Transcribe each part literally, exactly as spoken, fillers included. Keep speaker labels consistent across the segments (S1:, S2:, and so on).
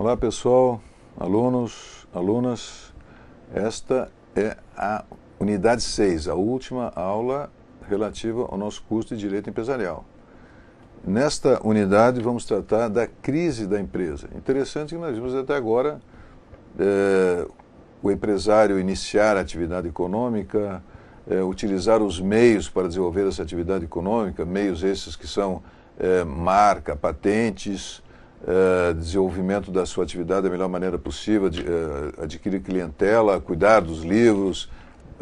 S1: Olá pessoal, alunos, alunas, esta é a unidade seis, a última aula relativa ao nosso curso de Direito Empresarial. Nesta unidade vamos tratar da crise da empresa. Interessante que nós vimos até agora é, o empresário iniciar a atividade econômica, é, utilizar os meios para desenvolver essa atividade econômica, meios esses que são é, marca, patentes, Uh, desenvolvimento da sua atividade da melhor maneira possível, de, uh, adquirir clientela, cuidar dos livros,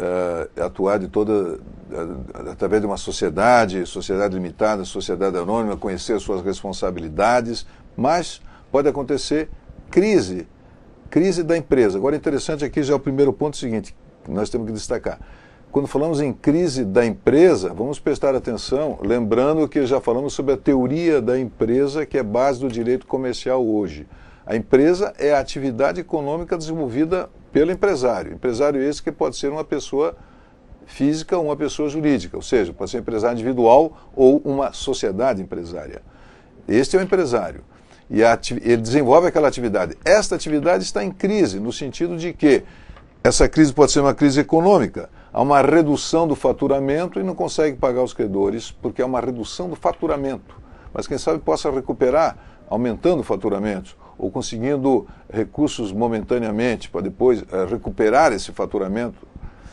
S1: uh, atuar de toda, uh, através de uma sociedade, sociedade limitada, sociedade anônima, conhecer suas responsabilidades, mas pode acontecer crise, crise da empresa. Agora, interessante aqui já é o primeiro ponto seguinte, que nós temos que destacar. Quando falamos em crise da empresa, vamos prestar atenção, lembrando que já falamos sobre a teoria da empresa, que é base do direito comercial hoje. A empresa é a atividade econômica desenvolvida pelo empresário. Empresário esse que pode ser uma pessoa física ou uma pessoa jurídica, ou seja, pode ser um empresário individual ou uma sociedade empresária. Este é o empresário. E a, ele desenvolve aquela atividade. Esta atividade está em crise, no sentido de que essa crise pode ser uma crise econômica. Há uma redução do faturamento e não consegue pagar os credores, porque há uma redução do faturamento. Mas quem sabe possa recuperar, aumentando o faturamento, ou conseguindo recursos momentaneamente para depois eh, recuperar esse faturamento.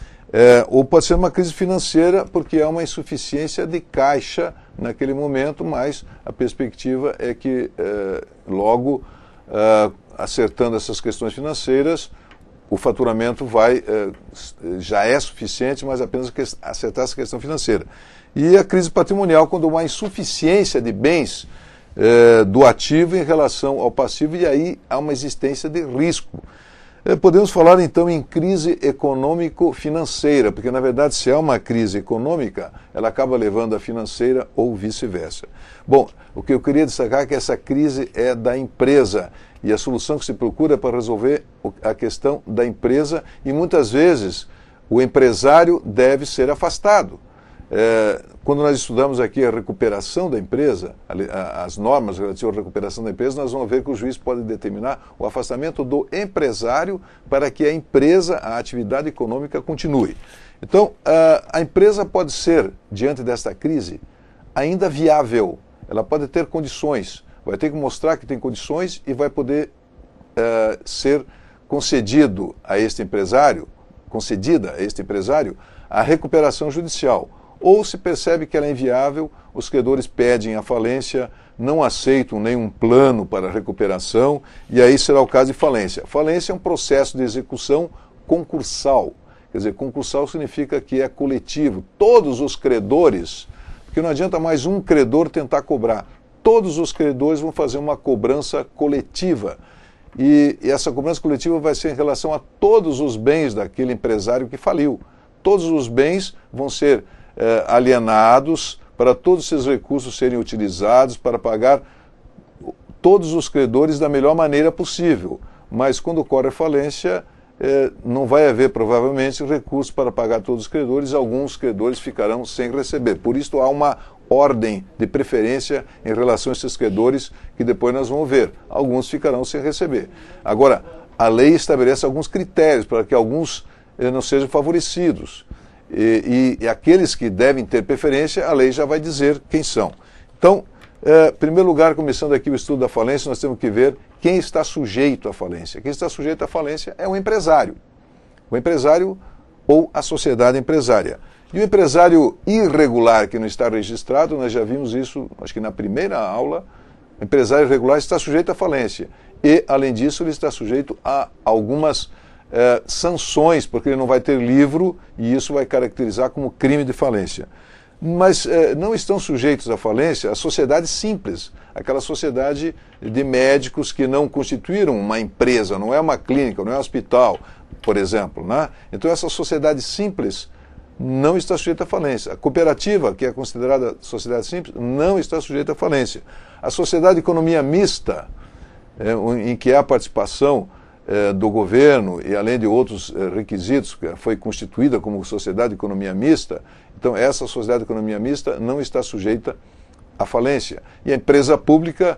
S1: É, ou pode ser uma crise financeira, porque há uma insuficiência de caixa naquele momento, mas a perspectiva é que eh, logo, eh, acertando essas questões financeiras, o faturamento vai, eh, já é suficiente, mas apenas acertar essa questão financeira. E a crise patrimonial, quando há uma insuficiência de bens eh, do ativo em relação ao passivo, e aí há uma existência de risco. Eh, podemos falar então em crise econômico-financeira, porque na verdade se há uma crise econômica, ela acaba levando a financeira ou vice-versa. Bom, o que eu queria destacar é que essa crise é da empresa, e a solução que se procura é para resolver a questão da empresa, e muitas vezes o empresário deve ser afastado. É, quando nós estudamos aqui a recuperação da empresa, a, as normas relativas à recuperação da empresa, nós vamos ver que o juiz pode determinar o afastamento do empresário para que a empresa, a atividade econômica continue. Então, a, a empresa pode ser, diante desta crise, ainda viável, ela pode ter condições, vai ter que mostrar que tem condições e vai poder uh, ser concedido a este empresário, concedida a este empresário, a recuperação judicial. Ou se percebe que ela é inviável, os credores pedem a falência, não aceitam nenhum plano para recuperação, e aí será o caso de falência. Falência é um processo de execução concursal. Quer dizer, concursal significa que é coletivo. Todos os credores, porque não adianta mais um credor tentar cobrar. Todos os credores vão fazer uma cobrança coletiva. E, e essa cobrança coletiva vai ser em relação a todos os bens daquele empresário que faliu. Todos os bens vão ser eh, alienados para todos esses recursos serem utilizados para pagar todos os credores da melhor maneira possível. Mas quando ocorre a falência, eh, não vai haver provavelmente recursos para pagar todos os credores, alguns credores ficarão sem receber. Por isso há uma ordem de preferência em relação a esses credores que depois nós vamos ver. Alguns ficarão sem receber. Agora, a lei estabelece alguns critérios para que alguns eh, não sejam favorecidos. E, e, e aqueles que devem ter preferência, a lei já vai dizer quem são. Então, eh, em primeiro lugar, começando aqui o estudo da falência, nós temos que ver quem está sujeito à falência. Quem está sujeito à falência é o empresário. O empresário ou a sociedade empresária. E o empresário irregular que não está registrado, nós já vimos isso, acho que na primeira aula, o empresário irregular está sujeito à falência. E, além disso, ele está sujeito a algumas eh, sanções, porque ele não vai ter livro e isso vai caracterizar como crime de falência. Mas eh, não estão sujeitos à falência as sociedades simples, aquela sociedade de médicos que não constituíram uma empresa, não é uma clínica, não é um hospital, por exemplo, né? Então, essa sociedade simples não está sujeita à falência. A cooperativa, que é considerada sociedade simples, não está sujeita à falência. A sociedade de economia mista, é, em que há participação é, do governo e além de outros é, requisitos, que foi constituída como sociedade de economia mista, então essa sociedade de economia mista não está sujeita à falência. E a empresa pública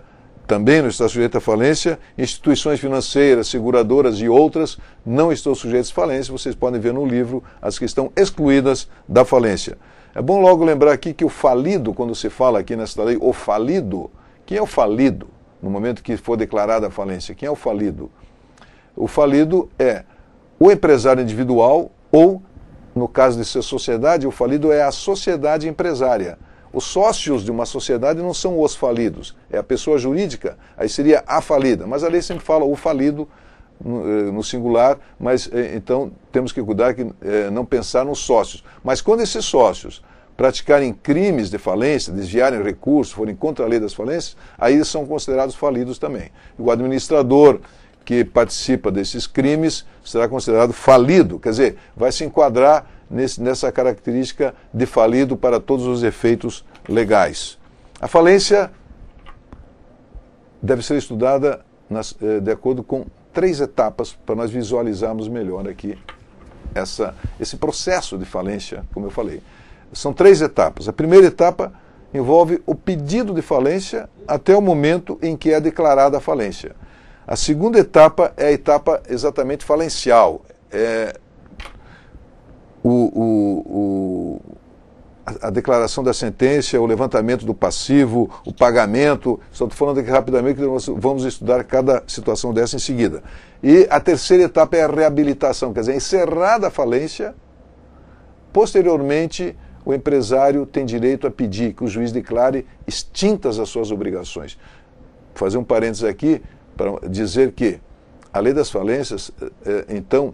S1: também não está sujeito à falência. Instituições financeiras, seguradoras e outras não estão sujeitas à falência. Vocês podem ver no livro as que estão excluídas da falência. É bom logo lembrar aqui que o falido, quando se fala aqui nesta lei, o falido, quem é o falido no momento que for declarada a falência? Quem é o falido? O falido é o empresário individual ou, no caso de ser sociedade, o falido é a sociedade empresária. Os sócios de uma sociedade não são os falidos, é a pessoa jurídica, aí seria a falida. Mas a lei sempre fala o falido no, no singular, mas então temos que cuidar que é, não pensar nos sócios. Mas quando esses sócios praticarem crimes de falência, desviarem recursos, forem contra a lei das falências, aí são considerados falidos também. O administrador que participa desses crimes será considerado falido, quer dizer, vai se enquadrar nesse, nessa característica de falido para todos os efeitos legais. A falência deve ser estudada nas, eh, de acordo com três etapas para nós visualizarmos melhor aqui essa, esse processo de falência, como eu falei. São três etapas. A primeira etapa envolve o pedido de falência até o momento em que é declarada a falência. A segunda etapa é a etapa exatamente falencial. É o, o, o, a, a declaração da sentença, o levantamento do passivo, o pagamento. Só estou falando aqui rapidamente que nós vamos estudar cada situação dessa em seguida. E a terceira etapa é a reabilitação, quer dizer, encerrada a falência, posteriormente o empresário tem direito a pedir que o juiz declare extintas as suas obrigações. Vou fazer um parênteses aqui para dizer que a lei das falências, então,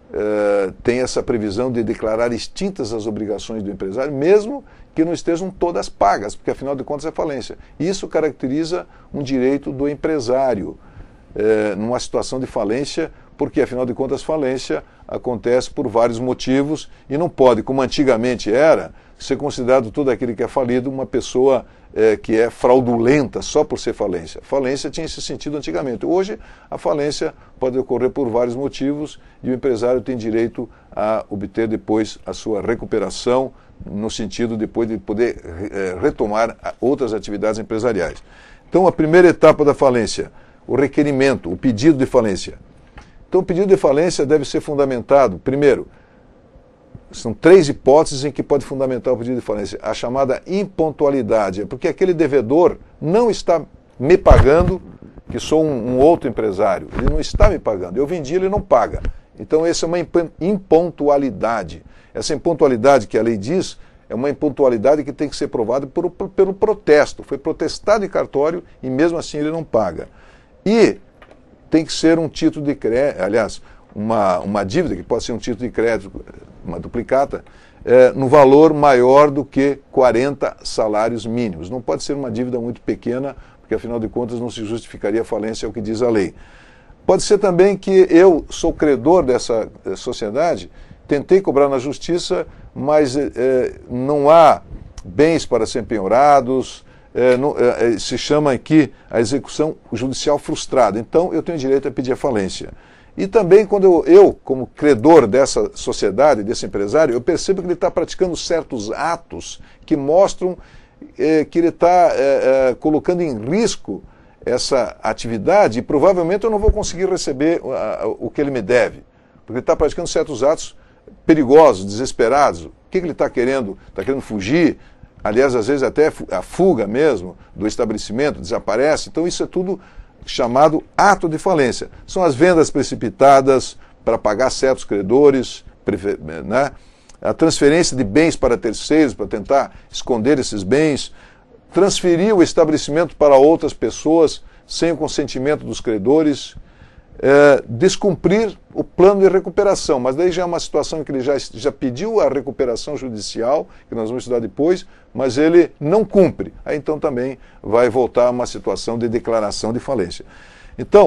S1: tem essa previsão de declarar extintas as obrigações do empresário, mesmo que não estejam todas pagas, porque afinal de contas é falência. Isso caracteriza um direito do empresário numa situação de falência, porque afinal de contas falência acontece por vários motivos e não pode, como antigamente era, ser considerado todo aquele que é falido uma pessoa é, que é fraudulenta só por ser falência. Falência tinha esse sentido antigamente. Hoje, a falência pode ocorrer por vários motivos e o empresário tem direito a obter depois a sua recuperação, no sentido depois de poder é, retomar outras atividades empresariais. Então, a primeira etapa da falência, o requerimento, o pedido de falência. Então, o pedido de falência deve ser fundamentado, primeiro, são três hipóteses em que pode fundamentar o pedido de falência. A chamada impontualidade, é porque aquele devedor não está me pagando, que sou um, um outro empresário, ele não está me pagando, eu vendi, ele não paga. Então, essa é uma impontualidade. Essa impontualidade que a lei diz é uma impontualidade que tem que ser provada por, por, pelo protesto. Foi protestado em cartório e mesmo assim ele não paga. E tem que ser um título de crédito, aliás, uma, uma dívida, que pode ser um título de crédito, uma duplicata, é, no valor maior do que quarenta salários mínimos. Não pode ser uma dívida muito pequena, porque afinal de contas não se justificaria a falência, é o que diz a lei. Pode ser também que eu sou credor dessa sociedade, tentei cobrar na justiça, mas é, não há bens para serem penhorados, é, não, é, se chama aqui a execução judicial frustrada. Então eu tenho direito a pedir a falência. E também quando eu, eu, como credor dessa sociedade, desse empresário, eu percebo que ele está praticando certos atos que mostram eh, que ele está eh, eh, colocando em risco essa atividade e provavelmente eu não vou conseguir receber uh, o que ele me deve. Porque ele está praticando certos atos perigosos, desesperados. O que, que ele está querendo? Está querendo fugir? Aliás, às vezes até a fuga mesmo do estabelecimento, desaparece. Então isso é tudo chamado ato de falência. São as vendas precipitadas para pagar certos credores, né? A transferência de bens para terceiros, para tentar esconder esses bens, transferir o estabelecimento para outras pessoas sem o consentimento dos credores, é, descumprir o plano de recuperação, mas daí já é uma situação em que ele já, já pediu a recuperação judicial, que nós vamos estudar depois, mas ele não cumpre. Aí então também vai voltar a uma situação de declaração de falência. Então,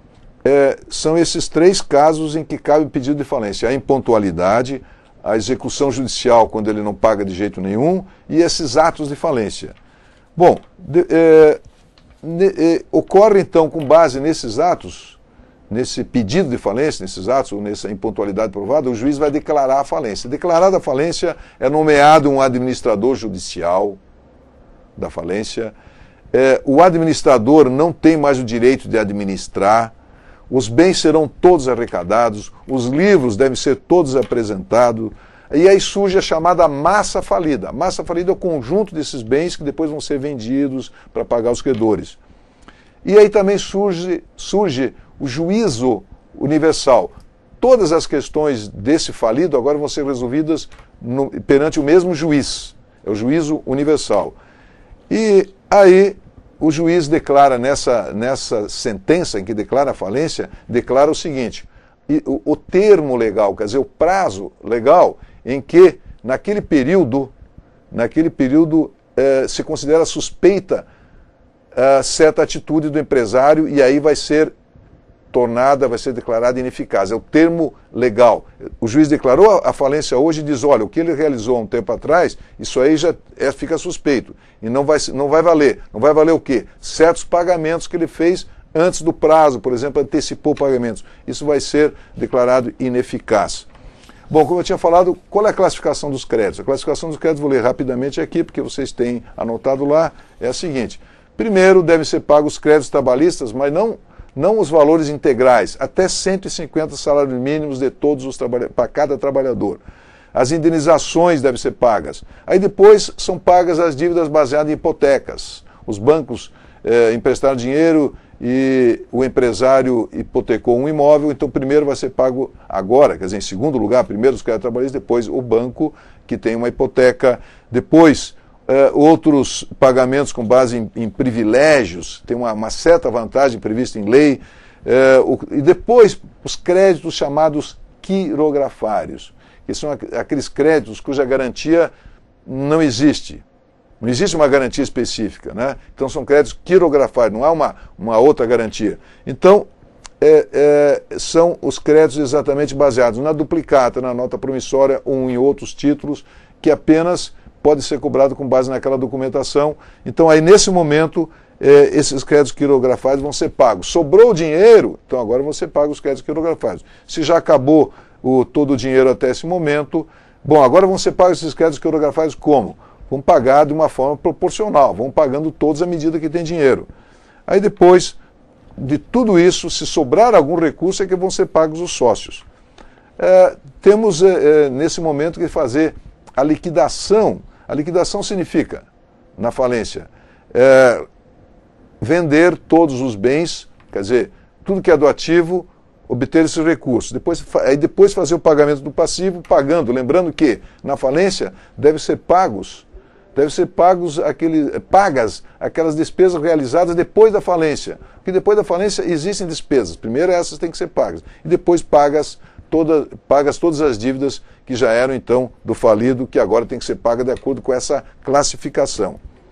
S1: é, são esses três casos em que cabe o pedido de falência: a impontualidade, a execução judicial quando ele não paga de jeito nenhum e esses atos de falência. Bom, de, é, ne, é, ocorre então, com base nesses atos, nesse pedido de falência, nesses atos, ou nessa impontualidade provada, o juiz vai declarar a falência. Declarada a falência, é nomeado um administrador judicial da falência, é, o administrador não tem mais o direito de administrar, os bens serão todos arrecadados, os livros devem ser todos apresentados, e aí surge a chamada massa falida. A massa falida é o conjunto desses bens que depois vão ser vendidos para pagar os credores. E aí também surge, surge o juízo universal. Todas as questões desse falido agora vão ser resolvidas no, perante o mesmo juiz. É o juízo universal. E aí o juiz declara nessa, nessa sentença em que declara a falência, declara o seguinte, e, o, o termo legal, quer dizer, o prazo legal em que naquele período, naquele período eh, se considera suspeita eh, certa atitude do empresário e aí vai ser tornada, vai ser declarada ineficaz. É o termo legal. O juiz declarou a falência hoje e diz, olha, o que ele realizou há um tempo atrás, isso aí já é, fica suspeito. E não vai, não vai valer. Não vai valer o quê? Certos pagamentos que ele fez antes do prazo, por exemplo, antecipou pagamentos. Isso vai ser declarado ineficaz. Bom, como eu tinha falado, qual é a classificação dos créditos? A classificação dos créditos, vou ler rapidamente aqui, porque vocês têm anotado lá, é a seguinte. Primeiro, devem ser pagos os créditos trabalhistas, mas não não os valores integrais, até cento e cinquenta salários mínimos de todos os trabalhadores, para cada trabalhador. As indenizações devem ser pagas. Aí depois são pagas as dívidas baseadas em hipotecas. Os bancos eh, emprestaram dinheiro e o empresário hipotecou um imóvel, então primeiro vai ser pago agora, quer dizer, em segundo lugar, primeiro os créditos trabalhistas, depois o banco que tem uma hipoteca, depois Uh, outros pagamentos com base em, em privilégios, tem uma, uma certa vantagem prevista em lei, uh, o, e depois os créditos chamados quirografários, que são aqu aqueles créditos cuja garantia não existe. Não existe uma garantia específica, né? Então são créditos quirografários, não há uma, uma outra garantia. Então, é, é, são os créditos exatamente baseados na duplicata, na nota promissória ou em outros títulos que apenas pode ser cobrado com base naquela documentação. Então, aí, nesse momento, eh, esses créditos quirografados vão ser pagos. Sobrou o dinheiro, então agora vão ser pagos os créditos quirografados. Se já acabou o, todo o dinheiro até esse momento, bom, agora vão ser pagos esses créditos quirografados como? Vão pagar de uma forma proporcional, vão pagando todos à medida que tem dinheiro. Aí, depois de tudo isso, se sobrar algum recurso, é que vão ser pagos os sócios. Eh, temos, eh, nesse momento, que fazer a liquidação. A liquidação significa, na falência, é, vender todos os bens, quer dizer, tudo que é do ativo, obter esses recursos. Depois, aí depois fazer o pagamento do passivo, pagando. Lembrando que, na falência, deve ser pagos, deve ser pagos aquele, pagas aquelas despesas realizadas depois da falência. Porque depois da falência existem despesas. Primeiro essas têm que ser pagas. E depois pagas Toda, pagas todas as dívidas que já eram, então, do falido, que agora tem que ser paga de acordo com essa classificação.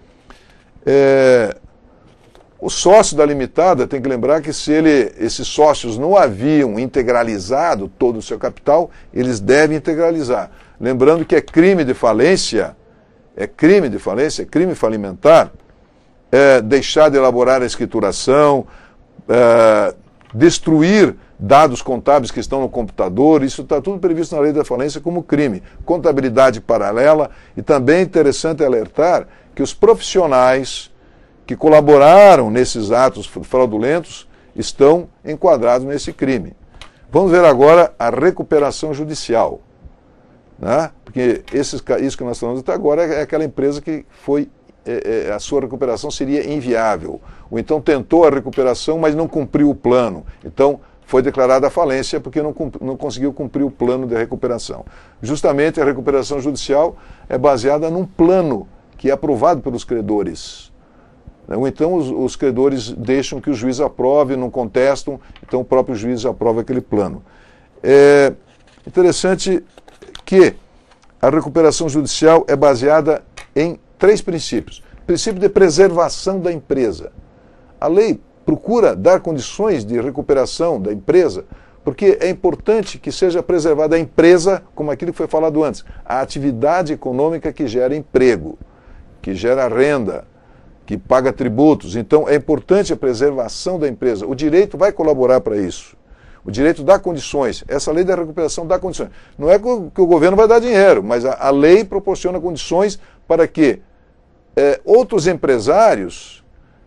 S1: É, o sócio da limitada tem que lembrar que se ele, esses sócios não haviam integralizado todo o seu capital, eles devem integralizar. Lembrando que é crime de falência, é crime de falência, é crime falimentar, é, deixar de elaborar a escrituração, é, destruir dados contábeis que estão no computador, isso está tudo previsto na lei da falência como crime. Contabilidade paralela, e também é interessante alertar que os profissionais que colaboraram nesses atos fraudulentos estão enquadrados nesse crime. Vamos ver agora a recuperação judicial, né? Porque esses, isso que nós falamos até agora é aquela empresa que foi, é, é, a sua recuperação seria inviável, ou então tentou a recuperação, mas não cumpriu o plano. Então, foi declarada a falência porque não, não conseguiu cumprir o plano de recuperação. Justamente a recuperação judicial é baseada num plano que é aprovado pelos credores. Ou então os, os credores deixam que o juiz aprove, não contestam, então o próprio juiz aprova aquele plano. É interessante que a recuperação judicial é baseada em três princípios. Princípio de preservação da empresa. A lei procura dar condições de recuperação da empresa, porque é importante que seja preservada a empresa, como aquilo que foi falado antes, a atividade econômica que gera emprego, que gera renda, que paga tributos. Então, é importante a preservação da empresa. O direito vai colaborar para isso. O direito dá condições. Essa lei da recuperação dá condições. Não é que o, que o governo vai dar dinheiro, mas a, a lei proporciona condições para que é, outros empresários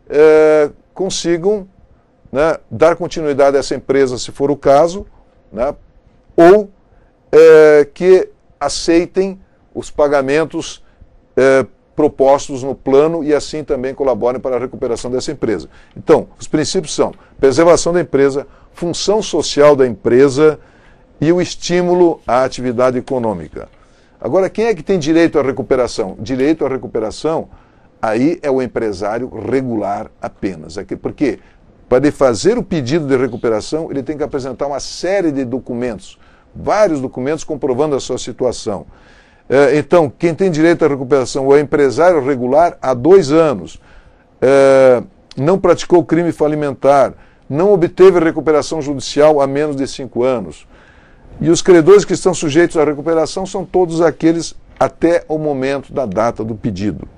S1: é, consigam, né, dar continuidade a essa empresa, se for o caso, né, ou é, que aceitem os pagamentos é, propostos no plano e assim também colaborem para a recuperação dessa empresa. Então, os princípios são preservação da empresa, função social da empresa e o estímulo à atividade econômica. Agora, quem é que tem direito à recuperação? Direito à recuperação, aí é o empresário regular apenas. Porque para ele fazer o pedido de recuperação, ele tem que apresentar uma série de documentos, vários documentos comprovando a sua situação. Então, quem tem direito à recuperação é o empresário regular há dois anos, é, não praticou crime falimentar, não obteve recuperação judicial há menos de cinco anos. E os credores que estão sujeitos à recuperação são todos aqueles até o momento da data do pedido.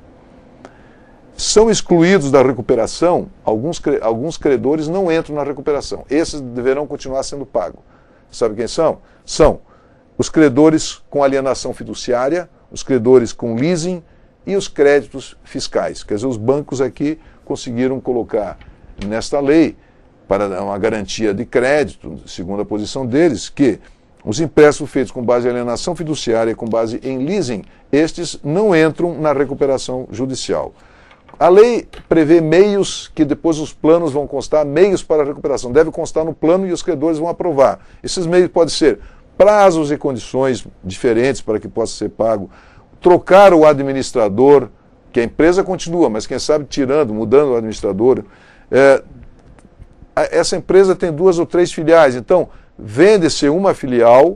S1: São excluídos da recuperação, alguns, alguns credores não entram na recuperação. Esses deverão continuar sendo pagos. Sabe quem são? São os credores com alienação fiduciária, os credores com leasing e os créditos fiscais. Quer dizer, os bancos aqui conseguiram colocar nesta lei, para uma garantia de crédito, segundo a posição deles, que os empréstimos feitos com base em alienação fiduciária e com base em leasing, estes não entram na recuperação judicial. A lei prevê meios que depois os planos vão constar, meios para a recuperação. Deve constar no plano e os credores vão aprovar. Esses meios podem ser prazos e condições diferentes para que possa ser pago, trocar o administrador, que a empresa continua, mas quem sabe tirando, mudando o administrador. É, essa empresa tem duas ou três filiais, então vende-se uma filial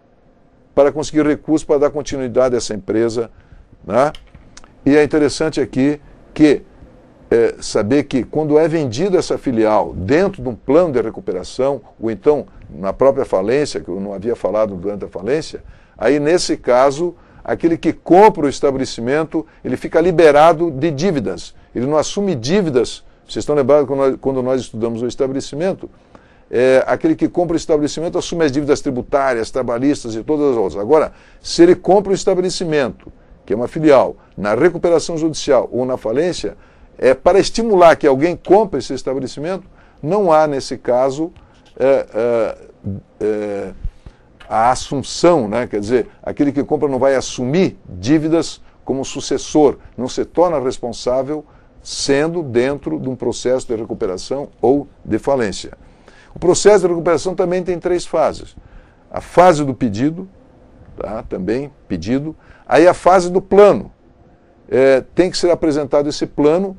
S1: para conseguir recursos para dar continuidade a essa empresa, né? E é interessante aqui que é, saber que quando é vendida essa filial dentro de um plano de recuperação, ou então na própria falência, que eu não havia falado durante a falência, aí nesse caso, aquele que compra o estabelecimento, ele fica liberado de dívidas, ele não assume dívidas. Vocês estão lembrados quando nós, quando nós estudamos o estabelecimento? É, aquele que compra o estabelecimento assume as dívidas tributárias, trabalhistas e todas as outras. Agora, se ele compra o estabelecimento, que é uma filial, na recuperação judicial ou na falência, é para estimular que alguém compre esse estabelecimento, não há, nesse caso, é, é, é, a assunção, né? Quer dizer, aquele que compra não vai assumir dívidas como sucessor, não se torna responsável sendo dentro de um processo de recuperação ou de falência. O processo de recuperação também tem três fases. A fase do pedido, tá? Também pedido. Aí a fase do plano. É, tem que ser apresentado esse plano,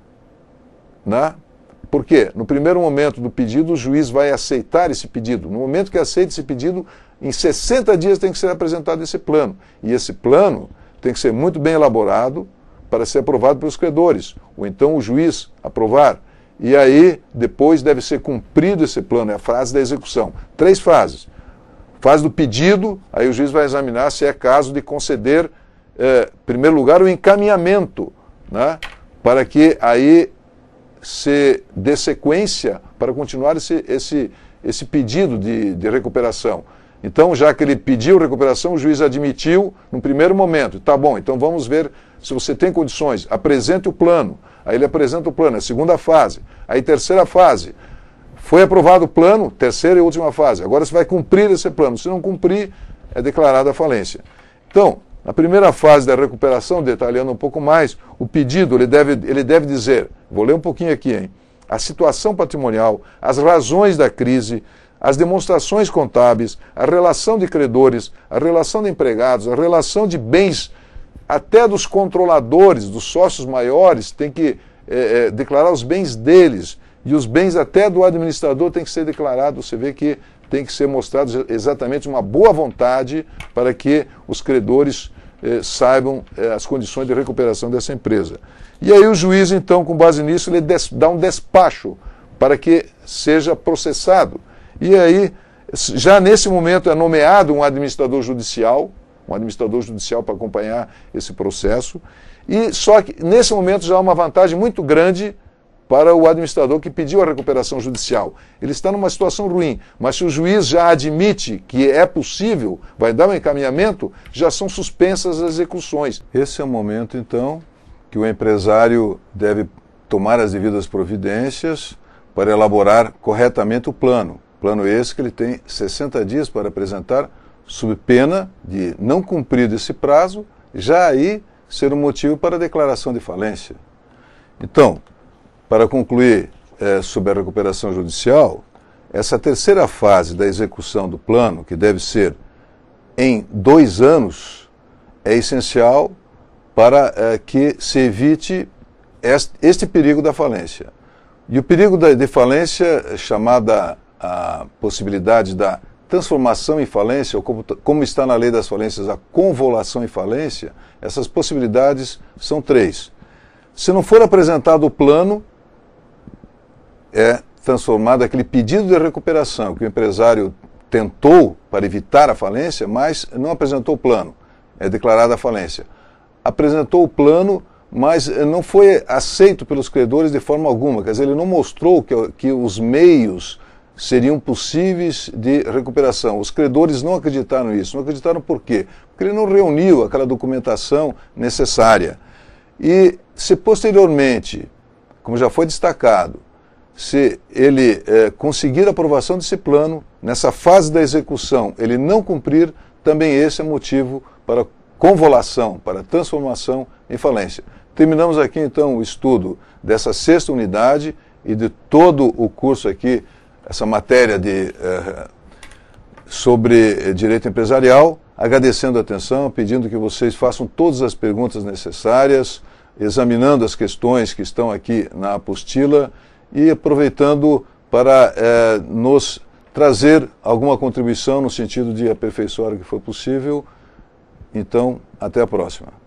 S1: né? Por quê? No primeiro momento do pedido, o juiz vai aceitar esse pedido. No momento que aceita esse pedido, em sessenta dias tem que ser apresentado esse plano. E esse plano tem que ser muito bem elaborado para ser aprovado pelos credores, ou então o juiz aprovar. E aí, depois deve ser cumprido esse plano, é a fase da execução. Três fases. Fase do pedido, aí o juiz vai examinar se é caso de conceder, eh, em primeiro lugar, o encaminhamento, né, para que aí se dê sequência para continuar esse, esse, esse pedido de, de recuperação. Então, já que ele pediu recuperação, o juiz admitiu no primeiro momento. Tá bom, então vamos ver se você tem condições. Apresente o plano. Aí ele apresenta o plano, é a segunda fase. Aí terceira fase. Foi aprovado o plano, terceira e última fase. Agora você vai cumprir esse plano. Se não cumprir, é declarada a falência. Então, na primeira fase da recuperação, detalhando um pouco mais, o pedido ele deve, ele deve dizer, vou ler um pouquinho aqui, hein? A situação patrimonial, as razões da crise, as demonstrações contábeis, a relação de credores, a relação de empregados, a relação de bens, até dos controladores, dos sócios maiores, tem que é, é, declarar os bens deles, e os bens até do administrador tem que ser declarado. Você vê que tem que ser mostrado exatamente uma boa vontade para que os credores eh, saibam eh, as condições de recuperação dessa empresa. E aí o juiz, então, com base nisso, ele des- dá um despacho para que seja processado. E aí, já nesse momento é nomeado um administrador judicial, um administrador judicial para acompanhar esse processo, e só que nesse momento já há uma vantagem muito grande para o administrador que pediu a recuperação judicial. Ele está numa situação ruim, mas se o juiz já admite que é possível, vai dar um encaminhamento, já são suspensas as execuções. Esse é o momento, então, que o empresário deve tomar as devidas providências para elaborar corretamente o plano. Plano esse que ele tem sessenta dias para apresentar, sob pena de não cumprir esse prazo, já aí ser um motivo para a declaração de falência. Então, para concluir é, sobre a recuperação judicial, essa terceira fase da execução do plano, que deve ser em dois anos, é essencial para é, que se evite este, este perigo da falência. E o perigo da, de falência, chamada a possibilidade da transformação em falência, ou como, como está na lei das falências, a convolução em falência, essas possibilidades são três. Se não for apresentado o plano, é transformado aquele pedido de recuperação que o empresário tentou para evitar a falência, mas não apresentou o plano, é declarada a falência. Apresentou o plano, mas não foi aceito pelos credores de forma alguma, quer dizer, ele não mostrou que, que os meios seriam possíveis de recuperação. Os credores não acreditaram nisso. Não acreditaram por quê? Porque ele não reuniu aquela documentação necessária. E se posteriormente, como já foi destacado, se ele eh, conseguir a aprovação desse plano, nessa fase da execução ele não cumprir, também esse é motivo para convolução, para transformação em falência. Terminamos aqui então o estudo dessa sexta unidade e de todo o curso aqui, essa matéria de, eh, sobre direito empresarial, agradecendo a atenção, pedindo que vocês façam todas as perguntas necessárias, examinando as questões que estão aqui na apostila e aproveitando para eh, nos trazer alguma contribuição no sentido de aperfeiçoar o que for possível. Então, até a próxima.